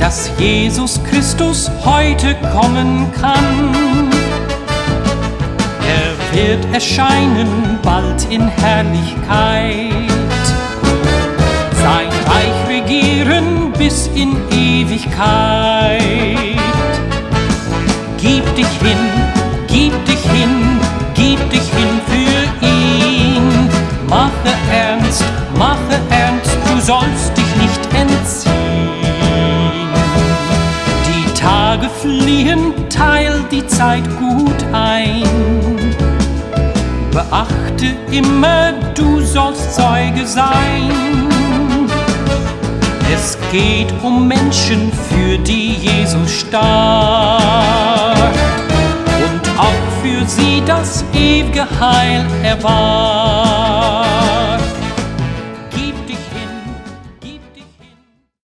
dass Jesus Christus heute kommen kann. Er wird erscheinen bald in Herrlichkeit, sein Reich regieren bis in Ewigkeit. Gib dich hin, gib dich hin, gib dich hin für ihn. Mache ernst, du sollst dich nicht entziehen. Die Tage fliehen, teil die Zeit gut ein. Beachte immer, du sollst Zeuge sein. Es geht um Menschen, für die Jesus starb und auch für sie das ewige Heil erwarb.